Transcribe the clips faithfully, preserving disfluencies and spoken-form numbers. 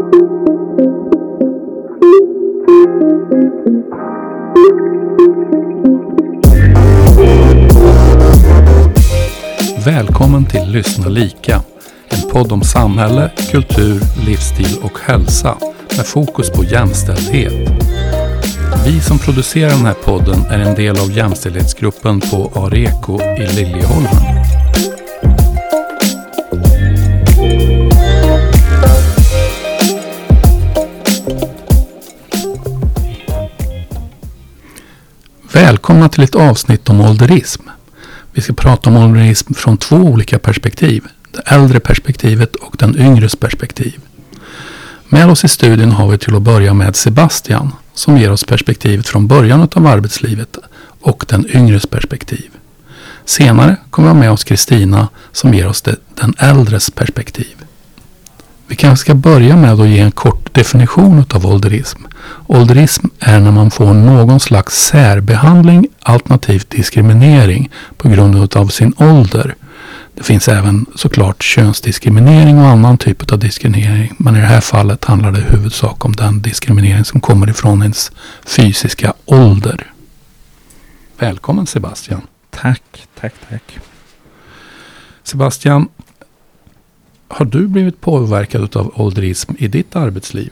Välkommen till Lyssna lika, en podd om samhälle, kultur, livsstil och hälsa med fokus på jämställdhet. Vi som producerar den här podden är en del av jämställdhetsgruppen på Areko i Liljeholmen. Välkomna till ett avsnitt om ålderism. Vi ska prata om ålderism från två olika perspektiv. Det äldre perspektivet och den yngres perspektiv. Med oss i studion har vi till att börja med Sebastian som ger oss perspektivet från början av arbetslivet och den yngres perspektiv. Senare kommer vi med oss Kristina som ger oss det, den äldres perspektiv. Vi kanske ska börja med att ge en kort definition av ålderism. Ålderism är när man får någon slags särbehandling alternativt diskriminering på grund av sin ålder. Det finns även såklart könsdiskriminering och annan typ av diskriminering. Men i det här fallet handlar det i huvudsak om den diskriminering som kommer ifrån ens fysiska ålder. Välkommen Sebastian. Tack, tack, tack. Sebastian, har du blivit påverkad av ålderism i ditt arbetsliv?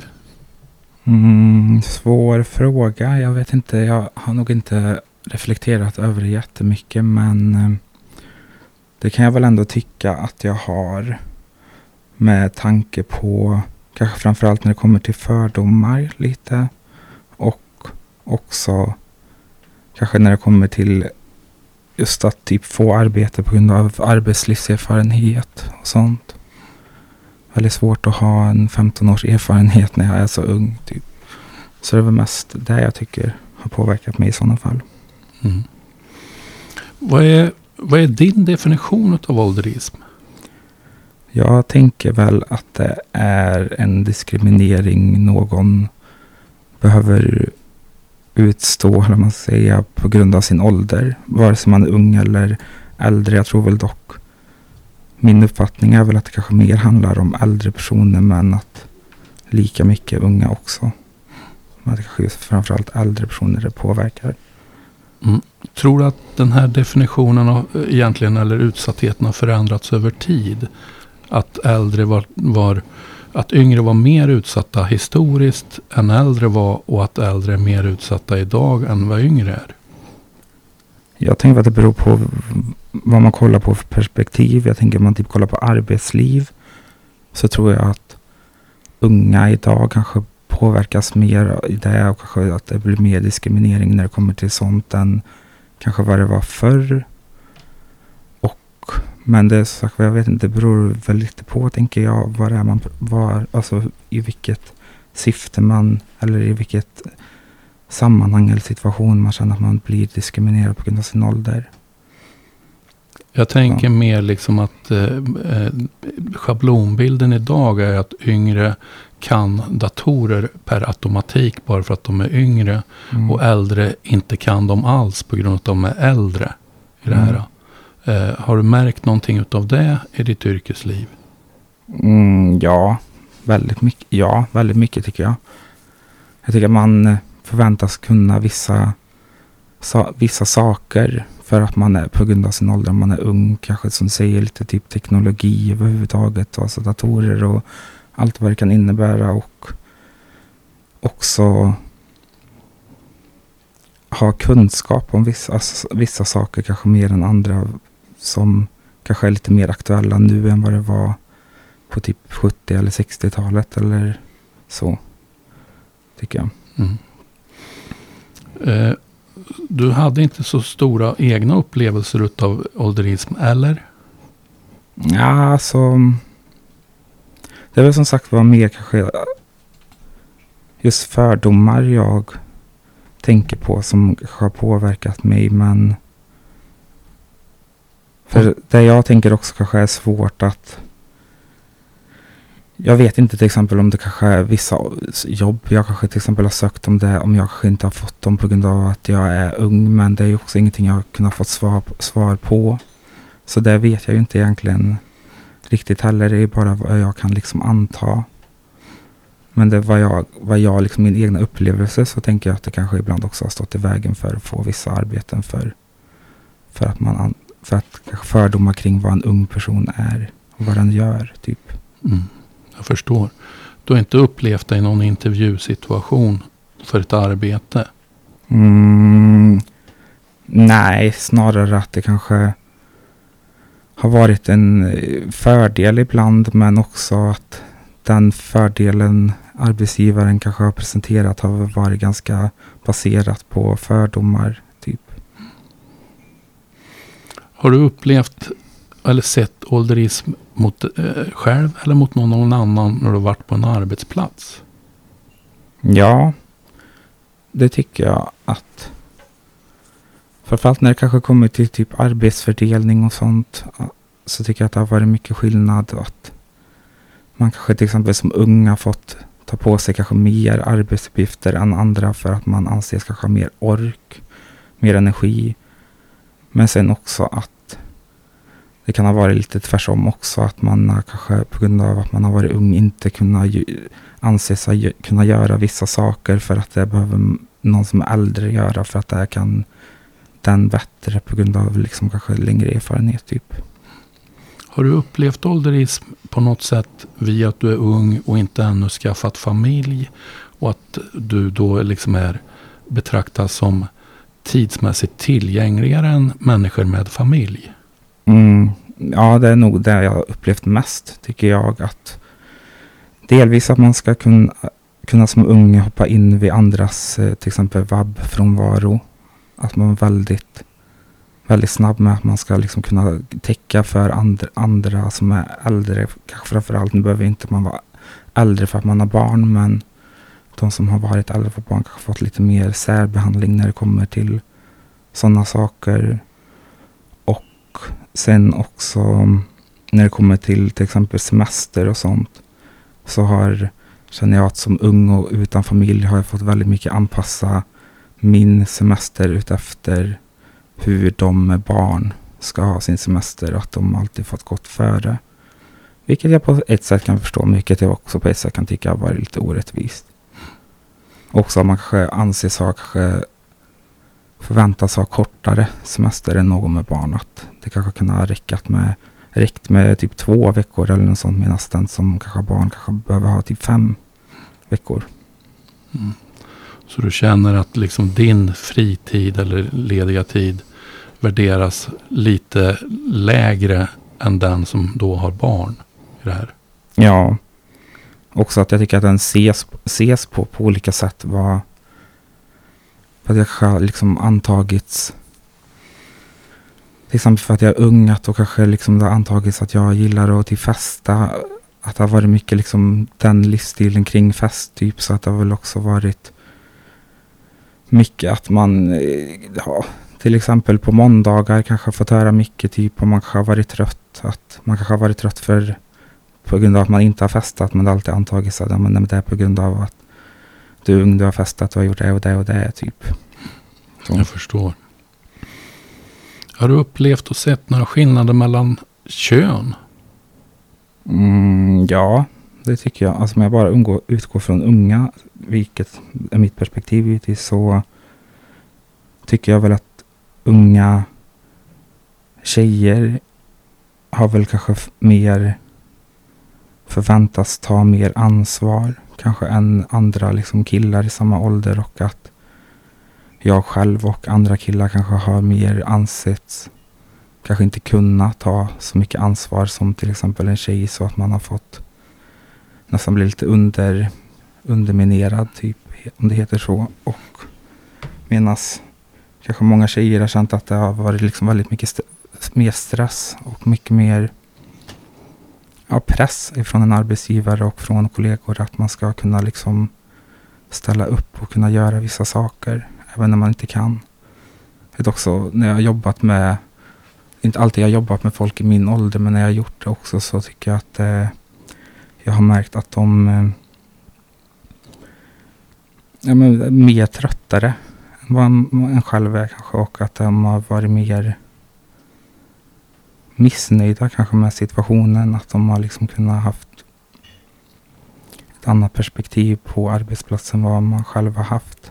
Mm, svår fråga. Jag vet inte, jag har nog inte reflekterat över det jättemycket, men eh, det kan jag väl ändå tycka att jag har, med tanke på kanske framförallt när det kommer till fördomar lite, och också kanske när det kommer till just att typ få arbete på grund av arbetslivserfarenhet och sånt. Väldigt svårt att ha en femton års erfarenhet när jag är så ung typ. Så det var mest det jag tycker har påverkat mig i sådana fall. Mm. Vad är, vad är din definition av ålderism? Jag tänker väl att det är en diskriminering någon behöver utstå, eller man säger, på grund av sin ålder. Vare sig man är ung eller äldre. Jag tror väl dock, min uppfattning är väl att det kanske mer handlar om äldre personer, men att lika mycket unga också. Men att det kanske just framförallt äldre personer det påverkar. Mm. Tror du att den här definitionen av, egentligen, eller utsattheten har förändrats över tid? Att äldre var, var att yngre var mer utsatta historiskt än äldre var, och att äldre är mer utsatta idag än vad yngre är? Jag tänker att det beror på vad man kollar på för perspektiv. Jag tänker att man typ kollar på arbetsliv, så tror jag att unga idag kanske påverkas mer i det, och kanske att det blir mer diskriminering när det kommer till sånt än kanske vad det var förr. Och, men det är så sagt, jag vet inte, det beror väl lite på, tänker jag, vad det är man var, alltså i vilket syfte man, eller i vilket sammanhang eller situation man känner att man blir diskriminerad på grund av sin ålder. Jag tänker ja. mer liksom att eh, schablonbilden idag är att yngre kan datorer per automatik bara för att de är yngre, mm. och äldre inte kan dem alls på grund av att de är äldre i det här. Mm. Eh, har du märkt någonting utav det i ditt yrkesliv? Mm, ja, väldigt mycket. Ja, väldigt mycket tycker jag. Jag tycker att man förväntas kunna vissa, sa, vissa saker för att man är på grund av sin ålder. Man är ung, kanske som säger lite typ teknologi överhuvudtaget, alltså datorer och allt vad det kan innebära, och också ha kunskap om vissa, alltså, vissa saker kanske mer än andra, som kanske är lite mer aktuella nu än vad det var på typ sjuttio- eller sextiotalet eller så, tycker jag. Mm. Eh, du hade inte så stora egna upplevelser utav ålderism, eller? Ja, alltså det är väl som sagt var mer kanske just fördomar jag tänker på som har påverkat mig, men för det jag tänker också kanske är svårt att, jag vet inte till exempel om det kanske är vissa jobb jag kanske till exempel har sökt om det, om jag kanske inte har fått dem på grund av att jag är ung, men det är ju också ingenting jag har kunnat fått svar, svar på. Så det vet jag ju inte egentligen riktigt heller, det är bara vad jag kan liksom anta. Men det var jag, var jag liksom min egna upplevelse, så tänker jag att det kanske ibland också har stått i vägen för att få vissa arbeten för, för att man för att kanske fördomar kring vad en ung person är och vad den gör typ. Mm, jag förstår. Du har inte upplevt dig i någon intervjusituation för ett arbete? Mm, nej, snarare att det kanske har varit en fördel ibland, men också att den fördelen arbetsgivaren kanske har presenterat har varit ganska baserat på fördomar typ. Har du upplevt eller sett ålderism mot eh, själv eller mot någon, någon annan när du varit på en arbetsplats? Ja, det tycker jag att framförallt när det kanske kommer till typ arbetsfördelning och sånt, så tycker jag att det har varit mycket skillnad att man kanske till exempel som unga fått ta på sig kanske mer arbetsuppgifter än andra för att man anses kanske ha mer ork, mer energi. Men sen också att det kan ha varit lite tvärsom också, att man har kanske på grund av att man har varit ung inte kunnat anses kunna göra vissa saker för att det behöver någon som är äldre göra, för att det här kan den bättre på grund av liksom kanske längre erfarenhet typ. Har du upplevt ålderism på något sätt via att du är ung och inte ännu skaffat familj, och att du då liksom är betraktas som tidsmässigt tillgängligare än människor med familj? Mm, ja, det är nog det jag har upplevt mest, tycker jag. Att delvis att man ska kunna, kunna som ung hoppa in vid andras till exempel vabbfrånvaro. Att man är väldigt, väldigt snabb med att man ska liksom kunna täcka för andra, andra som är äldre. Kanske framförallt, nu behöver inte man vara äldre för att man har barn, men de som har varit äldre för barn kanske fått lite mer särbehandling när det kommer till sådana saker. Och sen också när det kommer till till exempel semester och sånt, så har, känner jag att som ung och utan familj har jag fått väldigt mycket anpassa min semester utefter hur de med barn ska ha sin semester, att de alltid fått gått före. Vilket jag på ett sätt kan förstå, vilket jag också på ett sätt kan tycka var lite orättvist. Också att man kanske anses ha, kanske förväntas ha kortare semester än någon med barn. Att det kanske kan ha räckt med, räckt med typ två veckor eller något sånt, medan den som kanske har barn kanske behöver ha typ fem veckor. Mm. Så du känner att liksom din fritid eller lediga tid värderas lite lägre än den som då har barn i det här? Ja, också att jag tycker att den ses, ses på på olika sätt. Var, för att jag har liksom antagits, till exempel för att jag är ung, att då kanske liksom det har antagits att jag gillar att till festa, att det har varit mycket liksom den livsstilen kring fest typ, så att det har väl också varit mycket att man, ja, till exempel på måndagar kanske fått höra mycket typ om man kanske har varit trött, att man kanske har varit trött för på grund av att man inte har festat, men det har alltid antagits att ja, men det är på grund av att du är ung, du har festat, du har gjort det och det och det typ. Så. Jag förstår. Har du upplevt och sett några skillnader mellan kön? Mm, ja, det tycker jag. Alltså om jag bara umgå, utgår från unga, vilket är mitt perspektiv givetvis, så tycker jag väl att unga tjejer har väl kanske f- mer förväntas ta mer ansvar kanske än andra liksom killar i samma ålder, och att jag själv och andra killar kanske har mer ansetts kanske inte kunna ta så mycket ansvar som till exempel en tjej, så att man har fått nästan bli lite under, underminerad typ, om det heter så. Och menas kanske många tjejer har känt att det har varit liksom väldigt mycket st- mer stress och mycket mer ja, press ifrån en arbetsgivare och från kollegor, att man ska kunna liksom ställa upp och kunna göra vissa saker även när man inte kan. Det är också när jag har jobbat med, inte alltid jag har jobbat med folk i min ålder, men när jag har gjort det också, så tycker jag att eh, jag har märkt att de eh, ja, men, mer tröttare än vad en, en själv är kanske, och att de har varit mer missnöjda kanske med situationen, att de har liksom kunnat haft ett annat perspektiv på arbetsplatsen vad man själv har haft.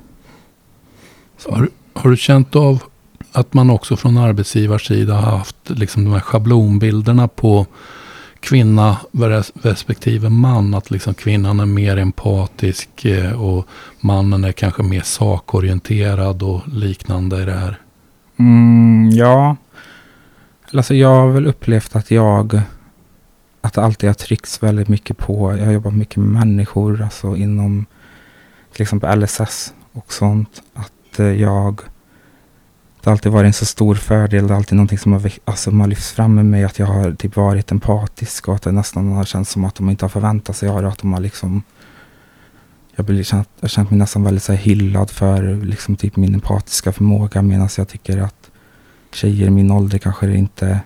Har, har du känt av att man också från arbetsgivarsida har haft liksom de här schablonbilderna på kvinna respektive man? Att liksom kvinnan är mer empatisk och mannen är kanske mer sakorienterad och liknande i det här? Mm, ja. Alltså jag har väl upplevt att jag att det alltid har tryckts väldigt mycket på, jag har jobbat mycket med människor, alltså inom till exempel L S S och sånt, att jag det har alltid varit en så stor fördel, det är alltid någonting som har, alltså, har lyfts fram med mig, att jag har typ varit empatisk och att det nästan har känts som att de inte har förväntat sig att de har liksom jag har känt, jag känt mig nästan väldigt så här hyllad för liksom typ min empatiska förmåga, medan jag tycker att tjejer i min ålder kanske inte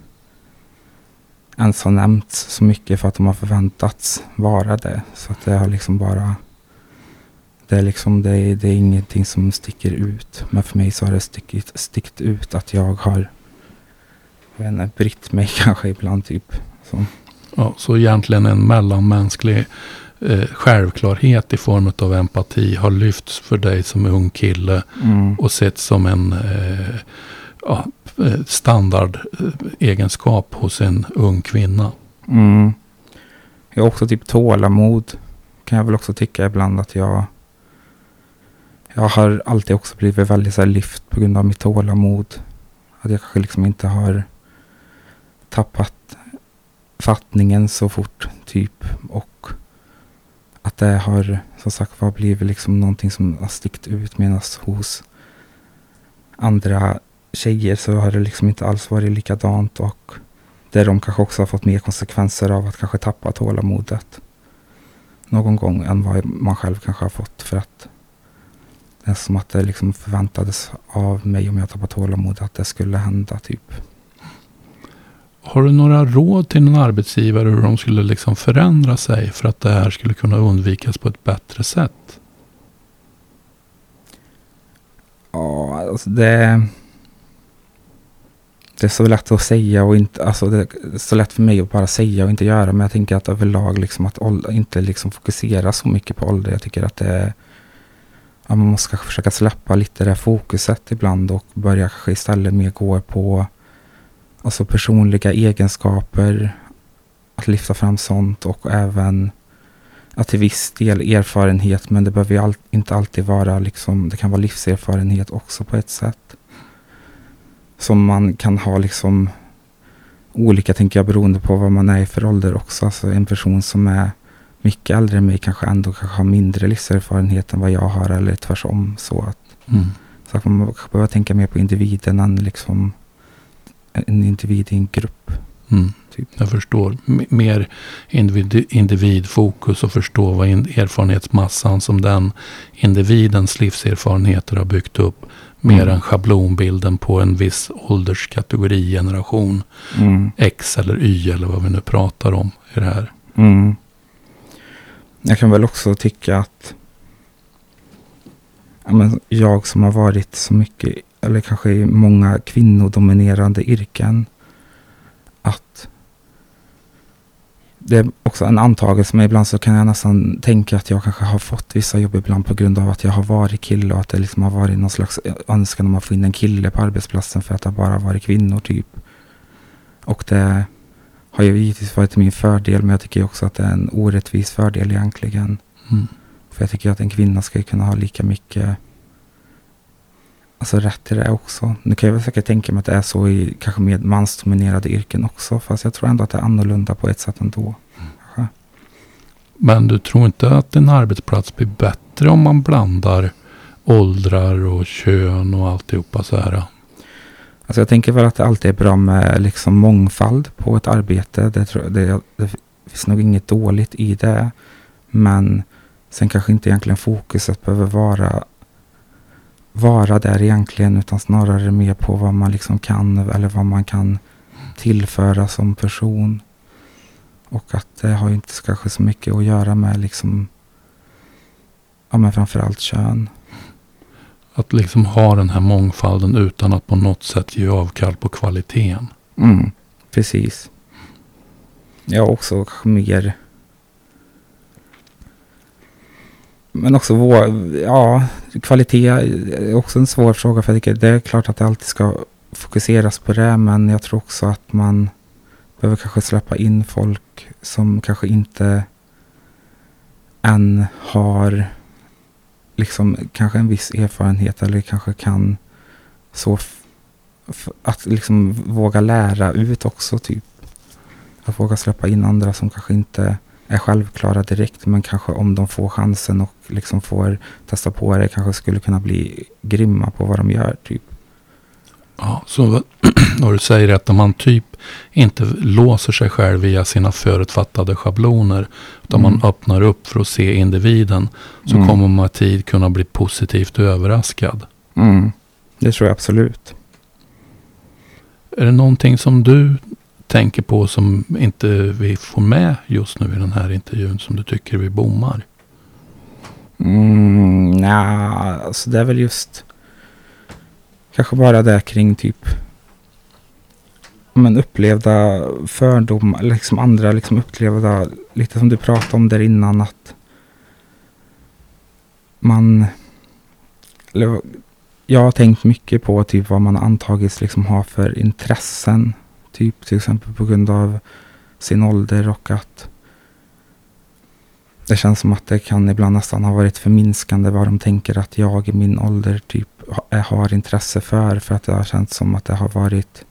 ens har nämnts så mycket för att de har förväntats vara det. Så att det har liksom bara det är liksom det är, det är ingenting som sticker ut. Men för mig så har det stickit, stickt ut att jag har jag vet inte, brytt mig kanske ibland typ. Så. Ja, så egentligen en mellanmänsklig eh, självklarhet i form av empati har lyfts för dig som ung kille mm. och sett som en eh, ja, standardegenskap hos en ung kvinna. Mm. Jag har också typ tålamod. Kan jag väl också tycka ibland att jag jag har alltid också blivit väldigt så här lyft på grund av mitt tålamod. Att jag kanske liksom inte har tappat fattningen så fort typ, och att det har som sagt var blivit liksom någonting som har stickt ut, medan hos andra tjejer så har det liksom inte alls varit likadant, och där de kanske också har fått mer konsekvenser av att kanske tappa tålamodet någon gång än vad man själv kanske har fått, för att det är som att det liksom förväntades av mig, om jag tappar tålamodet, att det skulle hända typ. Har du några råd till en arbetsgivare hur de skulle liksom förändra sig för att det här skulle kunna undvikas på ett bättre sätt? Ja, alltså det det är så lätt att säga och inte, alltså det är så lätt för mig att bara säga och inte göra, men jag tänker att överlag liksom att ålder, inte liksom fokusera så mycket på ålder. Jag tycker att det är, ja, man måste försöka släppa lite det fokuset ibland och börja kanske istället mer gå på alltså personliga egenskaper, att lyfta fram sånt, och även att till viss del erfarenhet, men det behöver ju all, inte alltid vara liksom, det kan vara livserfarenhet också på ett sätt. Som man kan ha liksom olika, tänker jag, beroende på vad man är i för ålder också. Alltså en person som är mycket äldre än mig kanske ändå kanske har mindre livserfarenhet än vad jag har, eller tvärtom. Så att, mm. så att man behöver tänka mer på individen än liksom en individ i en grupp. Mm. Typ. Jag förstår. M- mer individ, individfokus och förstå vad in, erfarenhetsmassan som den individens livserfarenheter har byggt upp. Mer mm. än schablonbilden på en viss ålderskategori, generation mm. X eller Y eller vad vi nu pratar om i det här. Mm. Jag kan väl också tycka att ja, men jag som har varit så mycket, eller kanske i många kvinnodominerande yrken, att det är också en antagelse, men ibland så kan jag nästan tänka att jag kanske har fått vissa jobb ibland på grund av att jag har varit kille, och att det liksom har varit någon slags önskan om att få in en kille på arbetsplatsen för att det bara varit kvinnor typ. Och det har ju givetvis varit till min fördel, men jag tycker också att det är en orättvis fördel egentligen. Mm. För jag tycker att en kvinna ska kunna ha lika mycket alltså rätt till det också. Nu kan jag väl säkert tänka mig att det är så i kanske med mansdominerade yrken också, fast jag tror ändå att det är annorlunda på ett sätt ändå. Mm. Men du tror inte att en arbetsplats blir bättre om man blandar åldrar och kön och alltihopa så här? Alltså jag tänker väl att det alltid är bra med liksom mångfald på ett arbete. Det, tror jag, det, det finns nog inget dåligt i det. Men sen kanske inte egentligen fokuset behöver vara vara där egentligen, utan snarare mer på vad man liksom kan, eller vad man kan tillföra som person. Och att det har ju inte kanske så mycket att göra med liksom, ja men framförallt kön. Att liksom ha den här mångfalden utan att på något sätt ge avkall på kvaliteten. Mm, precis. Jag har också mer men också vår, ja, kvalitet är också en svår fråga, för jag tycker det är klart att det alltid ska fokuseras på det, men jag tror också att man behöver kanske släppa in folk som kanske inte än har liksom kanske en viss erfarenhet eller kanske kan så f- f- att liksom våga lära ut också, typ att våga släppa in andra som kanske inte är självklara direkt, men kanske om de får chansen och liksom får testa på det kanske skulle kunna bli grymma på vad de gör, typ. Ja, så vad du säger är att om man typ inte låser sig själv via sina förutfattade schabloner, utan mm. man öppnar upp för att se individen, så mm. kommer man med tid kunna bli positivt överraskad. Mm. Det tror jag absolut. Är det någonting som du tänker på som inte vi får med just nu i den här intervjun som du tycker vi bommar? Mm, nej, alltså det är väl just kanske bara det kring typ men upplevda fördomar, liksom andra liksom upplevda, lite som du pratade om där innan, att man, eller, jag har tänkt mycket på typ vad man antagits liksom ha för intressen, typ till exempel på grund av sin ålder, och att det känns som att det kan ibland nästan ha varit förminskande vad de tänker att jag i min ålder typ har intresse för, för att det har känts som att det har varit,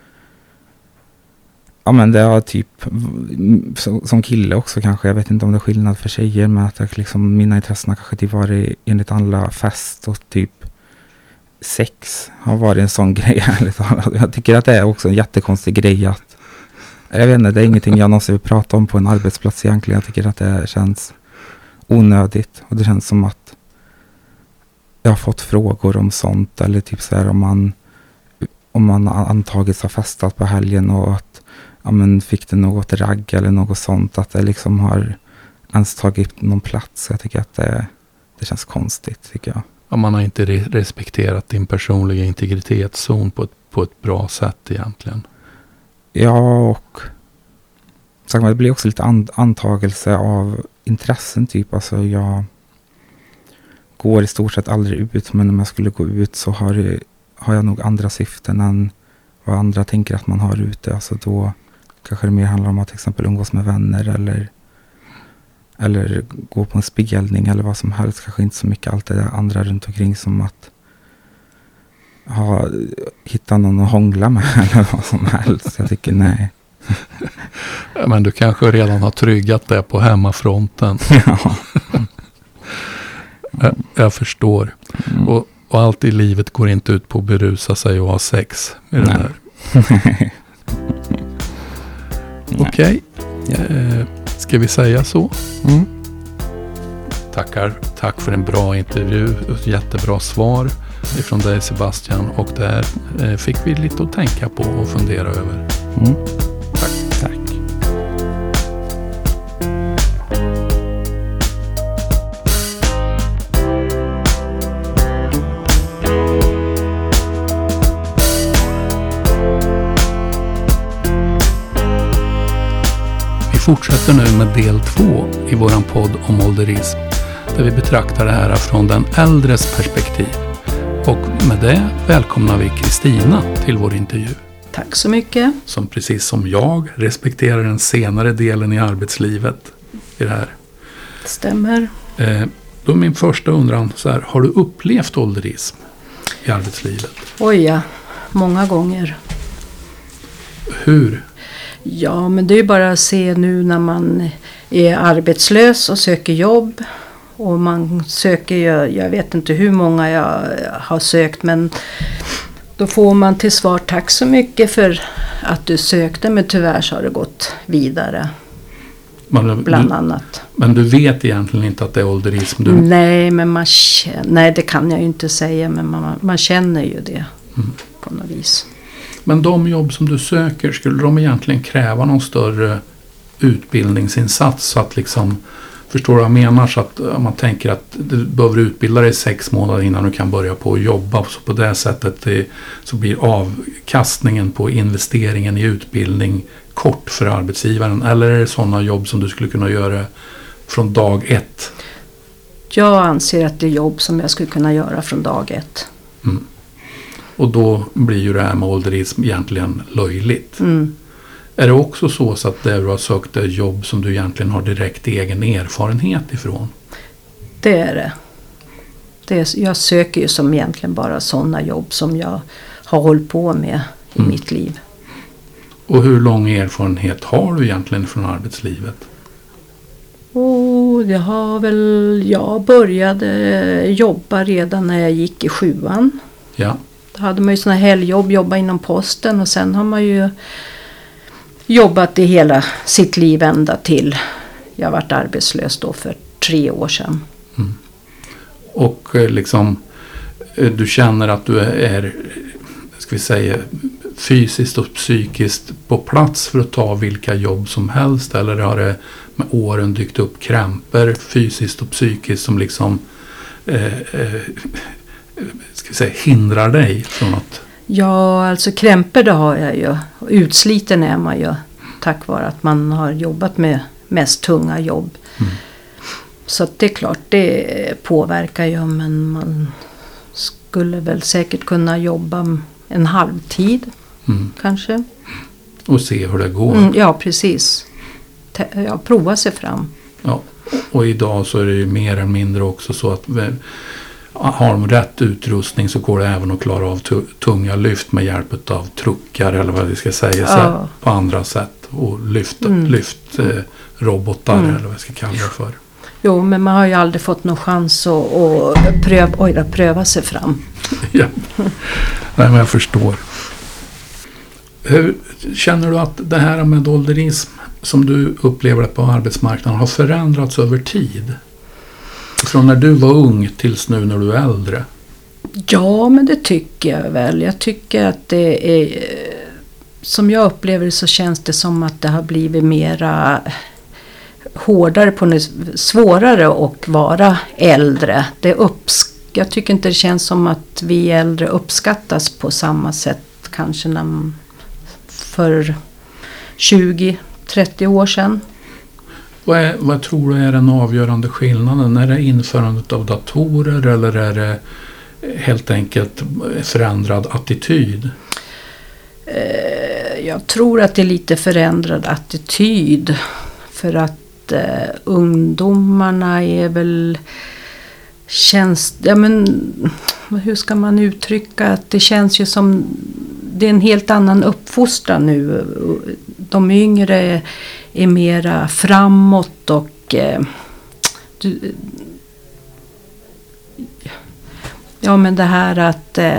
ja men det har typ som kille också kanske, jag vet inte om det är skillnad för tjejer, men att det liksom, mina intressen kanske typ varit enligt alla fest och typ sex har varit en sån grej. Jag tycker att det är också en jättekonstig grej att, jag vet inte, det är ingenting jag någonsin vill prata om på en arbetsplats egentligen. Jag tycker att det känns onödigt, och det känns som att jag har fått frågor om sånt, eller typ så här om man om man antagits har festat på helgen och att ja men fick det något ragg eller något sånt, att det liksom har ens tagit någon plats. Jag tycker att det, det känns konstigt, tycker jag. Ja, man har inte re- respekterat din personliga integritetszon på ett, på ett bra sätt egentligen. Ja, och så det blir också lite an- antagelse av intressen typ. Alltså jag går i stort sett aldrig ut, men om jag skulle gå ut så har, det, har jag nog andra syften än vad andra tänker att man har ute. Alltså då kanske det mer handlar om att till exempel umgås med vänner eller, eller gå på en spelning eller vad som helst. Kanske inte så mycket allt det där andra runt omkring som att ha, hitta någon att hångla med eller vad som helst. Jag tycker nej. Men du kanske redan har tryggat det på hemmafronten. Ja. jag, jag förstår. Mm. Och, och allt i livet går inte ut på att berusa sig och ha sex. Är det där? Okej. Okay. Eh, ska vi säga så? Mm. Tackar. Tack för en bra intervju. Ett jättebra svar ifrån dig, Sebastian. Och där eh, fick vi lite att tänka på och fundera över. Mm. Tack. Tack. Vi fortsätter nu med del två i våran podd om ålderism, där vi betraktar det här från den äldres perspektiv. Och med det välkomnar vi Kristina till vår intervju. Tack så mycket. Som precis som jag respekterar den senare delen i arbetslivet i det här. Stämmer. Eh, då är min första undran så här, har du upplevt ålderism i arbetslivet? Oj ja, många gånger. Hur? Ja, men det är ju bara att se nu när man är arbetslös och söker jobb. Och man söker, jag, jag vet inte hur många jag har sökt, men då får man till svar tack så mycket för att du sökte, men tyvärr så har det gått vidare. Man, bland du, annat. Men du vet egentligen inte att det är ålderism? Du... Nej, men man känner, nej, det kan jag ju inte säga, men man, man känner ju det mm. på något vis. Men de jobb som du söker, skulle de egentligen kräva någon större utbildningsinsats? Så att liksom, förstår du vad jag menar? Så att man tänker att du behöver utbilda dig sex månader innan du kan börja på att jobba. Så på det sättet det, så blir avkastningen på investeringen i utbildning kort för arbetsgivaren. Eller är det sådana jobb som du skulle kunna göra från dag ett? jag anser att det är jobb som jag skulle kunna göra från dag ett. Mm. Och då blir ju det här med ålderism egentligen löjligt. Mm. Är det också så, så att det du har sökt är jobb som du egentligen har direkt egen erfarenhet ifrån? Det är det. det är, jag söker ju som egentligen bara sådana jobb som jag har hållit på med i Mm. mitt liv. Och hur lång erfarenhet har du egentligen från arbetslivet? Och det har väl, jag började jobba redan när jag gick i sjuan. Ja. Då hade man ju såna helgjobb, jobba inom posten, och sen har man ju jobbat i hela sitt liv ända till jag varit arbetslös då för tre år sedan. Mm. Och eh, liksom eh, du känner att du är, ska vi säga, fysiskt och psykiskt på plats för att ta vilka jobb som helst, eller har det med åren dykt upp krämpor fysiskt och psykiskt som liksom eh, eh, ska vi säga, hindrar dig från att... Ja, alltså krämpor det har jag ju. Utsliten är man ju tack vare att man har jobbat med mest tunga jobb. Mm. Så att det är klart, det påverkar ju, men man skulle väl säkert kunna jobba en halvtid Mm. kanske. Och se hur det går. Mm, ja, precis. Te- Ja, prova sig fram. Ja. Och idag så är det ju mer eller mindre också så att vi, har de rätt utrustning så går det även att klara av tu- tunga lyft med hjälp av truckar eller vad vi ska säga, så här, Ja. på andra sätt. Och lyft, Mm. lyft eh, robotar Mm. eller vad vi ska kalla det för. Jo, men man har ju aldrig fått någon chans att, att pröva, oj, då, pröva sig fram. Ja. Nej, men jag förstår. Hur känner du att det här med ålderism som du upplever på arbetsmarknaden har förändrats över tid? Från när du var ung tills nu när du är äldre? Ja, men det tycker jag väl. Jag tycker att det är, som jag upplever det, så känns det som att det har blivit mera hårdare, på något, svårare att vara äldre. Det upps, jag tycker inte det känns som att vi äldre uppskattas på samma sätt kanske när, för tjugo trettio år sedan. Vad, är, vad tror du är den avgörande skillnaden? Är det införandet av datorer eller är det helt enkelt förändrad attityd? Eh, jag tror att det är lite förändrad attityd. För att eh, ungdomarna är väl... Känns, ja men, hur ska man uttrycka att det känns ju som... Det är en helt annan uppfostran nu. De yngre är, är mera framåt och... Eh, du, ja men det här att... Eh,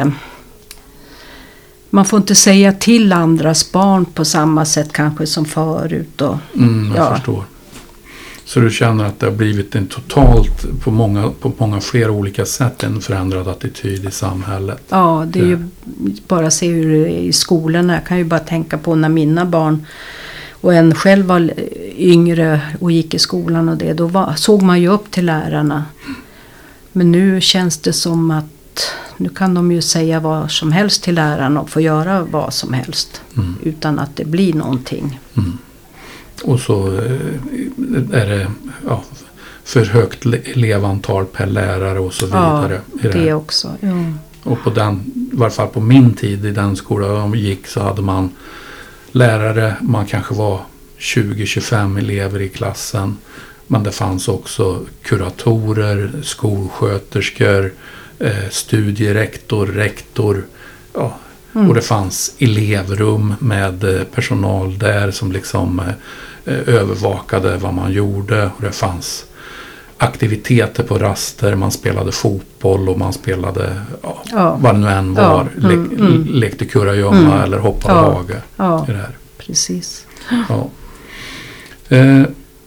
man får inte säga till andras barn på samma sätt kanske som förut. Och, Mm, jag ja. förstår. Så du känner att det har blivit en totalt, på många, på många fler olika sätt, en förändrad attityd i samhället? Ja, det är ju bara att se hur det är i skolorna. Jag kan ju bara tänka på när mina barn och en själv var yngre och gick i skolan och det. Då var, såg man ju upp till lärarna. Men nu känns det som att nu kan de ju säga vad som helst till lärarna och få göra vad som helst. Mm. Utan att det blir någonting. Mm. Och så är det ja, för högt elevantal per lärare och så vidare. Ja, i det, det också. Ja. Och på den, i varje fall på min tid i den skolan jag gick, så hade man lärare, man kanske var tjugo till tjugofem elever i klassen. Men det fanns också kuratorer, skolsköterskor, eh, studierektor, rektor. Ja. Mm. Och det fanns elevrum med eh, personal där som liksom eh, övervakade vad man gjorde. Och det fanns aktiviteter på raster, man spelade fotboll och man spelade ja, Ja. vad det nu än var. Ja. Mm, Le- mm. lekte kurragömma Mm. eller hoppade Ja. hage. Ja, I det här. precis. Ja. Eh,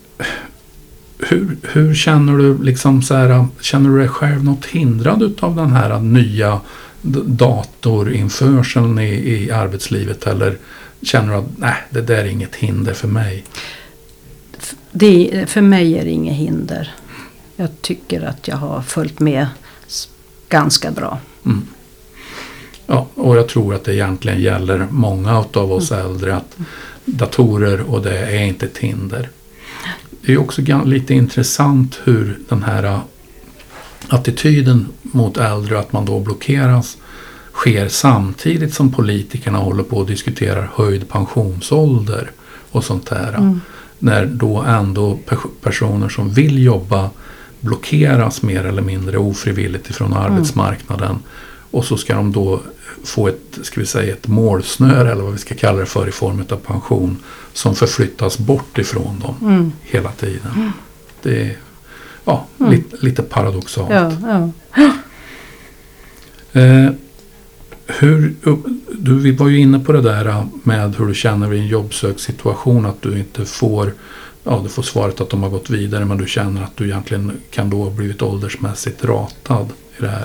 hur, hur känner du liksom så här, känner du dig själv något hindrad av den här nya d- datorinförseln i, i arbetslivet, eller känner du att nej, det där är inget hinder för mig? Det, för mig är det inget hinder. Jag tycker att jag har följt med s- ganska bra. Mm. Ja, och jag tror att det egentligen gäller många av oss mm. äldre att datorer och det är inte ett hinder. Det är också gan- lite intressant hur den här attityden mot äldre, att man då blockeras, sker samtidigt som politikerna håller på och diskuterar höjd pensionsålder och sånt där. Mm. När då ändå personer som vill jobba blockeras mer eller mindre ofrivilligt ifrån arbetsmarknaden. Mm. Och så ska de då få ett, ska vi säga, ett målsnöre eller vad vi ska kalla det för i form av pension som förflyttas bort ifrån dem mm. hela tiden. Mm. Det är ja, mm. lite, lite paradoxalt. Ja, ja. Eh, hur, du, vi var ju inne på det där med hur du känner i en jobbsöksituation, att du inte får, ja, du får svaret att de har gått vidare, men du känner att du egentligen kan då ha blivit åldersmässigt ratad i det här.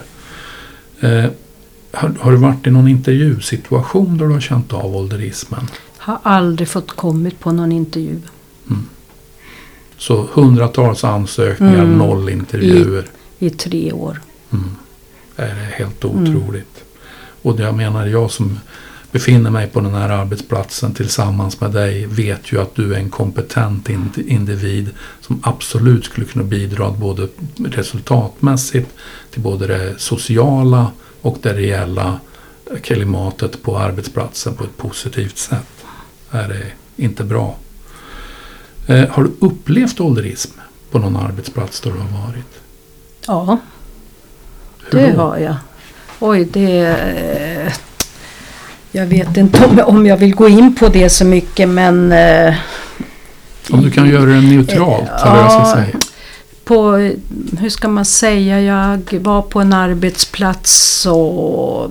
Eh, har, har du varit i någon intervjusituation där du har känt av ålderismen? Har aldrig fått kommit på någon intervju. Mm. Så hundratals ansökningar, mm. noll intervjuer. I, i tre år. Mm. Det är helt otroligt. Mm. Och det jag menar, jag som befinner mig på den här arbetsplatsen tillsammans med dig vet ju att du är en kompetent individ som absolut skulle kunna bidra både resultatmässigt till både det sociala och det reella klimatet på arbetsplatsen på ett positivt sätt. Det är inte bra. Eh, har du upplevt ålderism på någon arbetsplats där du har varit? Ja, det har jag. Oj, det... Jag vet inte om, om jag vill gå in på det så mycket, men... Eh, om du kan göra det neutralt, eh, eller jag ska säga. På, hur ska man säga, jag var på en arbetsplats och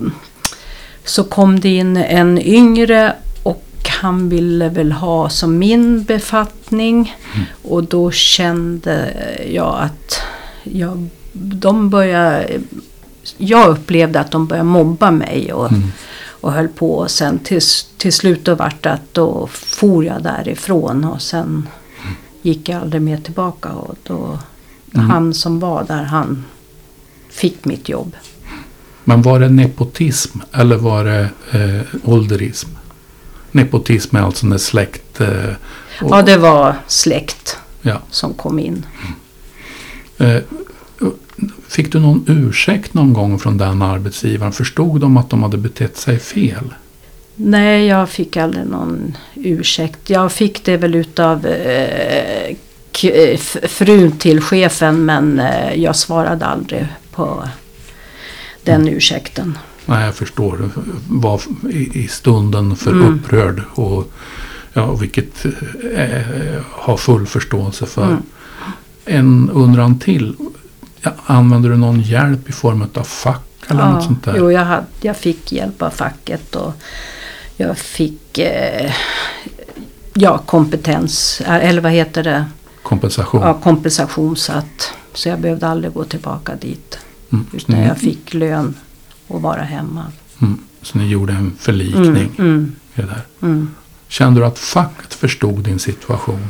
så kom det in en yngre och han ville väl ha som min befattning. Mm. Och då kände jag att jag, de började... Jag upplevde att de började mobba mig och, mm. och höll på. Och sen till, till slut då vart det att då for jag därifrån. Och sen mm. gick jag aldrig mer tillbaka. Och då mm. han som var där, han fick mitt jobb. Men var det nepotism eller var det eh, ålderism? Nepotism är alltså när släkt... Eh, och, ja, det var släkt ja. som kom in. Mm. Eh, Fick du någon ursäkt någon gång från den arbetsgivaren? Förstod de att de hade betett sig fel? Nej, jag fick aldrig någon ursäkt. Jag fick det väl utav eh, k- frun till chefen, men eh, jag svarade aldrig på den mm. ursäkten. Nej, jag förstår. Du var i, i stunden för mm. upprörd och ja, vilket eh, har full förståelse för. Mm. En undran till. Använder du någon hjälp i form av fack eller ja, något sånt där? Jo, jag, hade, jag fick hjälp av facket och jag fick eh, ja, kompetens, eller vad heter det? Kompensation. Ja, kompensation så att så jag behövde aldrig gå tillbaka dit. Mm. Utan mm. jag fick lön och vara hemma. Mm. Så ni gjorde en förlikning mm. Mm. i det där. Mm. Kände du att facket förstod din situation?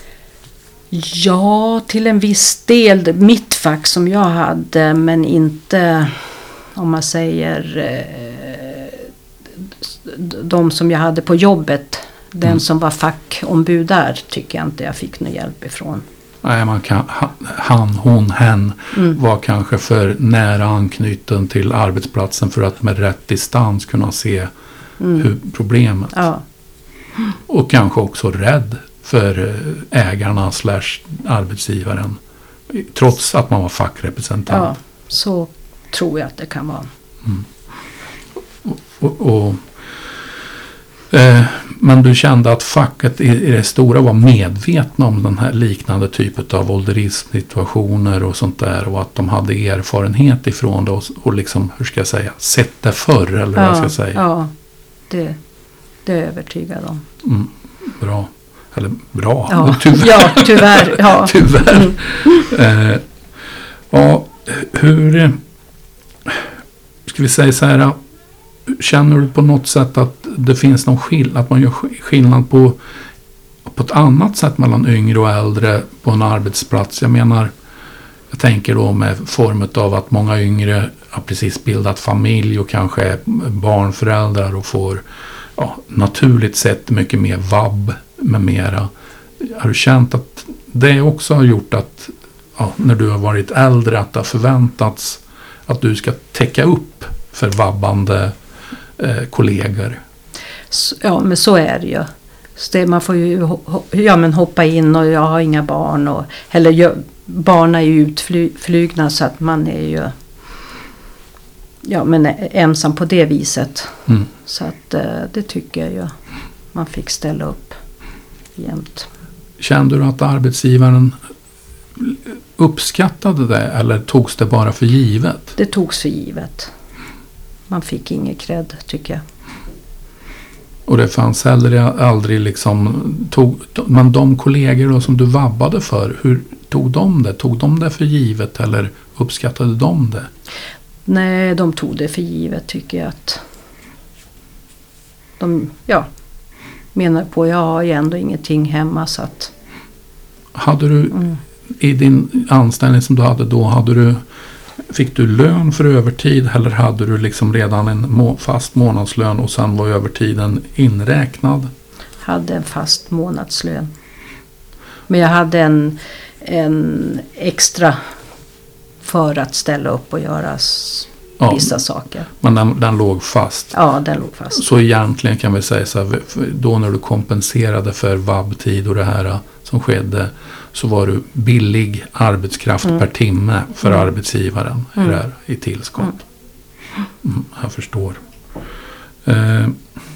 Ja, till en viss del. Mitt fack som jag hade, men inte om man säger eh, de som jag hade på jobbet. Den mm. som var fackombud där tycker jag inte jag fick någon hjälp ifrån. Nej, man kan, han, hon, hen mm. var kanske för nära anknuten till arbetsplatsen för att med rätt distans kunna se mm. hur problemet. Ja. Och kanske också rädd för ägarna slash arbetsgivaren. Trots att man var fackrepresentant. Ja, så tror jag att det kan vara. Mm. Och, och, och, eh, men du kände att facket i, i det stora var medvetna om den här liknande typet av ålderismsituationer och sånt där. Och att de hade erfarenhet ifrån det och, och liksom, hur ska jag säga, sett det förr eller ja, vad jag ska säga. Ja, det, det är jag övertygad om. Mm, bra. Eller bra, ja, tyvärr. Ja, tyvärr. Ja. tyvärr. Mm. Eh, ja, hur ska vi säga så här, känner du på något sätt att det finns någon skillnad, att man gör skillnad på, på ett annat sätt mellan yngre och äldre på en arbetsplats? Jag menar, jag tänker då med formet av att många yngre har precis bildat familj och kanske är barnföräldrar och får ja, naturligt sett mycket mer vabb med mera. Har du känt att det också har gjort att ja, när du har varit äldre att det har förväntats att du ska täcka upp för vabbande eh, kollegor? Ja, men så är det ju. Så det, man får ju ho- ja, men hoppa in och jag har inga barn. Och, eller jag, barn är ju utflygna så att man är ju ja, men ensam på det viset. Mm. Så att eh, det tycker jag ju man fick ställa upp jämt. Kände du att arbetsgivaren uppskattade det eller togs det bara för givet? Det togs för givet. Man fick inget cred tycker jag. Och det fanns heller aldrig liksom, tog, men de kollegor då som du vabbade för, hur tog de det? Tog de det för givet eller uppskattade de det? Nej, de tog det för givet tycker jag att de, ja, menar på jag har ju ändå ingenting hemma så att. Hade du Mm. i din anställning som du hade då, hade du, fick du lön för övertid eller hade du liksom redan en må, fast månadslön och sen var övertiden inräknad? Hade en fast månadslön. Men jag hade en, en extra för att ställa upp och göra s- Ja, vissa saker. men den, den låg fast. Ja, den låg fast. Så egentligen kan vi säga så här, då när du kompenserade för vabbtid och det här som skedde så var du billig arbetskraft Mm. per timme för Mm. arbetsgivaren Mm. i, det här, i tillskott. Mm, jag förstår. Eh,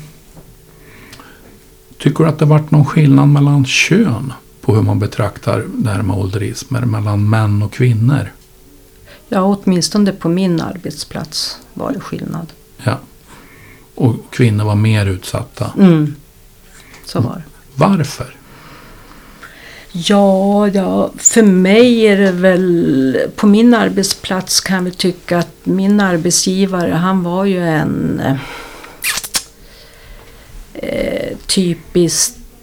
tycker du att det varit någon skillnad mellan kön på hur man betraktar det här med ålderismer mellan män och kvinnor? Ja, åtminstone på min arbetsplats var det skillnad. Ja. Och kvinnor var mer utsatta. Mm. Så var det. Varför? Ja, ja, för mig är det väl, på min arbetsplats kan vi tycka att min arbetsgivare, han var ju en eh, typiskt,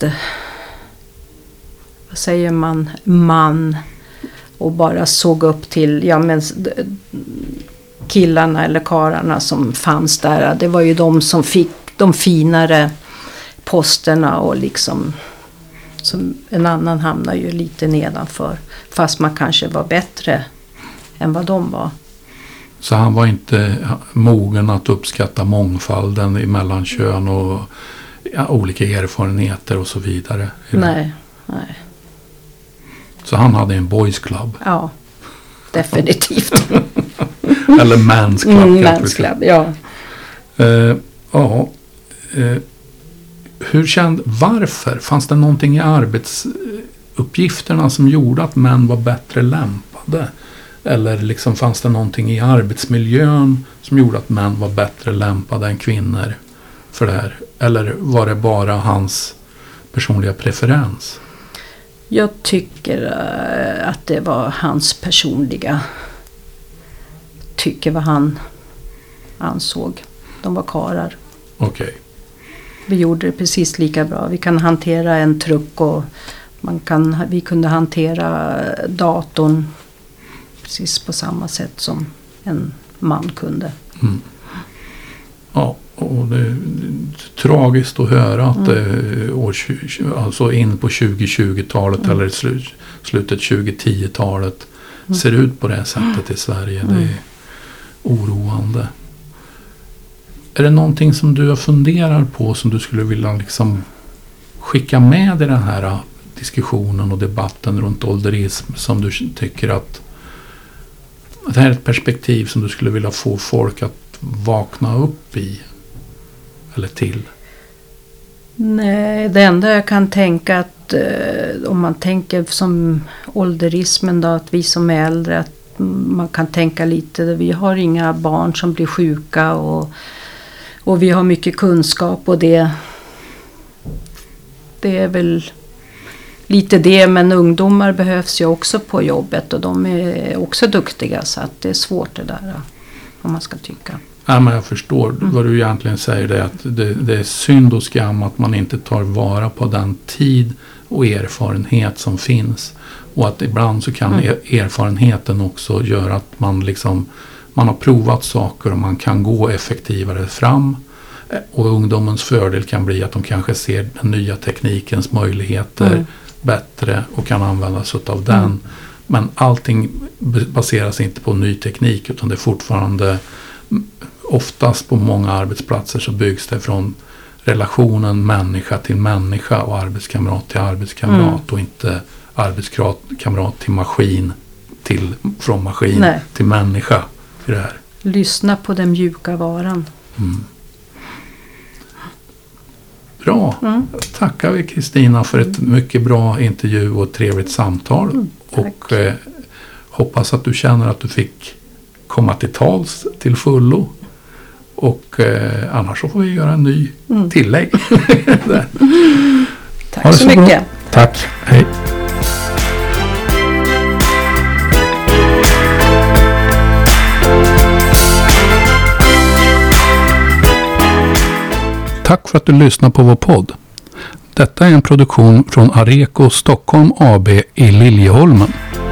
vad säger man, man och bara såg upp till, ja men killarna eller karlarna som fanns där, det var ju de som fick de finare posterna och liksom som en annan hamnar ju lite nedanför. Fast man kanske var bättre än vad de var. Så han var inte mogen att uppskatta mångfalden mellan kön och ja, olika erfarenheter och så vidare. Nej, nej. Så han hade en boys club. Ja, definitivt. Eller mans club. Mm, kanske vi mans ska- club, ja. Eh, ja. Eh, hur kände, varför? Fanns det någonting i arbetsuppgifterna som gjorde att män var bättre lämpade? Eller liksom fanns det någonting i arbetsmiljön som gjorde att män var bättre lämpade än kvinnor för det här? Eller var det bara hans personliga preferens? Jag tycker eh, att det var hans personliga tycker vad han ansåg. De var karar. Okej. Vi gjorde det precis lika bra. Vi kan hantera en truck och man kan, vi kunde hantera datorn precis på samma sätt som en man kunde. Mm. Ja, och det är tragiskt att höra att mm. år, alltså in på tjugo-tjugotalet mm. eller slu, slutet tjugo-tio-talet mm. ser ut på det här sättet i Sverige. Mm. Det är oroande. Är det någonting som du har funderat på som du skulle vilja liksom skicka med i den här diskussionen och debatten runt ålderism som du tycker att det här är ett perspektiv som du skulle vilja få folk att vakna upp i eller till? Nej, det enda jag kan tänka att eh, om man tänker som ålderismen då, att vi som är äldre, att man kan tänka lite, vi har inga barn som blir sjuka och, och vi har mycket kunskap och det det är väl lite det, men ungdomar behövs ju också på jobbet och de är också duktiga så att det är svårt det där om man ska tycka. Ja, men jag förstår Mm. vad du egentligen säger. Det är att det, det är synd och skam att man inte tar vara på den tid och erfarenhet som finns. Och att ibland så kan Mm. er, erfarenheten också göra att man liksom man har provat saker och man kan gå effektivare fram. Och ungdomens fördel kan bli att de kanske ser den nya teknikens möjligheter Mm. bättre och kan använda sig av den. Mm. Men allting baseras inte på ny teknik, utan det är fortfarande, oftast på många arbetsplatser så byggs det från relationen människa till människa och arbetskamrat till arbetskamrat mm. och inte arbetskamrat till maskin till, från maskin Nej. till människa i det här. Lyssna på den mjuka varan. Mm. Bra. Mm. Tackar vi Kristina för ett mycket bra intervju och ett trevligt samtal. Mm, och eh, hoppas att du känner att du fick komma till tals till fullo. Och eh, annars så får vi göra en ny mm. tillägg. Tack så, så mycket. Bra. Tack. Hej. Tack för att du lyssnar på vår podd. Detta är en produktion från Areco Stockholm A B i Liljeholmen.